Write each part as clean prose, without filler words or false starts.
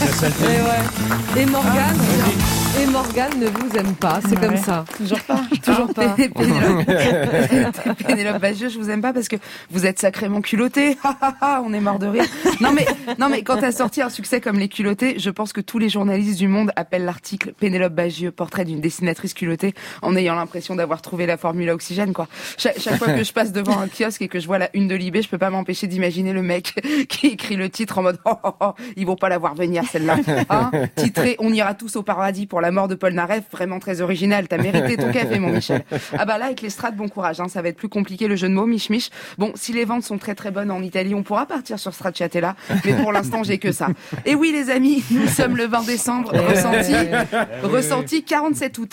Et Morgane ne vous aime pas, c'est comme ça. Toujours pas. Pénélope Bagieux, je vous aime pas parce que vous êtes sacrément culottés. On est mort de rire. Non mais quand t'as sorti un succès comme Les Culottés, je pense que tous les journalistes du monde appellent l'article Pénélope Bagieux, portrait d'une dessinatrice culottée, en ayant l'impression d'avoir trouvé la formule à oxygène, quoi. Chaque fois que je passe devant un kiosque et que je vois la une de Libé, je peux pas m'empêcher d'imaginer le mec qui écrit le titre en mode ils vont pas la voir venir celle-là. Hein, titré On ira tous au paradis pour la mort de Paul Naref, vraiment très original. T'as mérité ton café, mon Michel. Ah bah là, avec les strates, bon courage. Hein, ça va être plus compliqué le jeu de mots, mich. Bon, si les ventes sont très très bonnes en Italie, on pourra partir sur Stracciatella. Mais pour l'instant, j'ai que ça. Et oui, les amis, nous sommes le 20 décembre. Ressenti 47 août.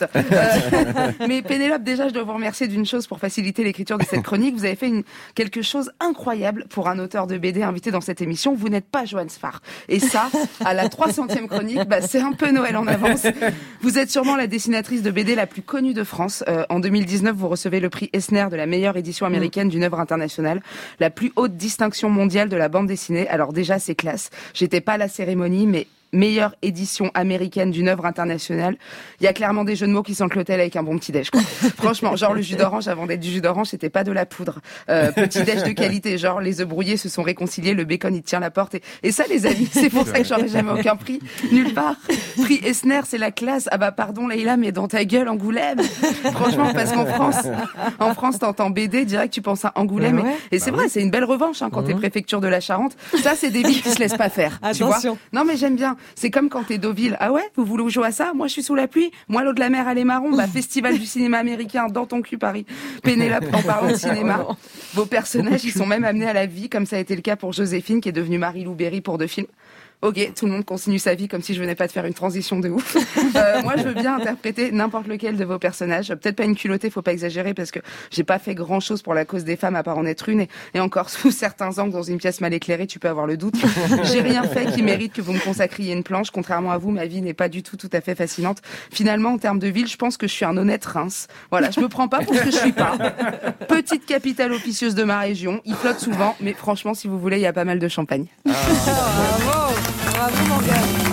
Mais Pénélope, déjà, je dois vous remercier d'une chose pour faciliter l'écriture de cette chronique. Vous avez fait quelque chose incroyable pour un auteur de BD invité dans cette émission. Vous n'êtes pas Johann Sfar. Et ça, à la 300e chronique, c'est un peu Noël en avance. Vous êtes sûrement la dessinatrice de BD la plus connue de France. En 2019, vous recevez le prix Eisner de la meilleure édition américaine d'une œuvre internationale, la plus haute distinction mondiale de la bande dessinée. Alors déjà, c'est classe. J'étais pas à la cérémonie, mais meilleure édition américaine d'une œuvre internationale. Il y a clairement des jeux de mots qui sentent l'hôtel avec un bon petit déj, quoi. Franchement, genre le jus d'orange, avant d'être du jus d'orange, c'était pas de la poudre. Petit déj de qualité, genre les œufs brouillés se sont réconciliés, le bacon il tient la porte. Et ça, les amis, c'est pour ça que j'aurais jamais aucun prix, nulle part. Prix Eisner, c'est la classe. Ah bah pardon Leïla, mais dans ta gueule Angoulême. Franchement, parce qu'en France, t'entends BD, direct tu penses à Angoulême. Et c'est vrai, c'est une belle revanche quand t'es préfecture de la Charente. Ça, c'est des villes qui se laissent pas faire. Attention. Tu vois. Non mais j'aime bien. C'est comme quand t'es Deauville. Ah ouais, vous voulez jouer à ça? Moi, je suis sous la pluie. Moi, l'eau de la mer, elle est marron. Festival du cinéma américain dans ton cul, Paris. Pénélope, en parlant de cinéma. Vos personnages, ils sont même amenés à la vie, comme ça a été le cas pour Joséphine, qui est devenue Marie-Lou Berry pour 2 films. Ok, tout le monde continue sa vie comme si je venais pas de faire une transition de ouf. Moi, je veux bien interpréter n'importe lequel de vos personnages. Peut-être pas une culottée, faut pas exagérer, parce que j'ai pas fait grand chose pour la cause des femmes à part en être une. Et encore, sous certains angles, dans une pièce mal éclairée, tu peux avoir le doute. J'ai rien fait qui mérite que vous me consacriez une planche. Contrairement à vous, ma vie n'est pas du tout à fait fascinante. Finalement, en termes de ville, je pense que je suis un honnête Reims. Voilà, je me prends pas pour ce que je suis pas. Petite capitale officieuse de ma région. Il flotte souvent, mais franchement, si vous voulez, il y a pas mal de champagne. Bravo Morgane.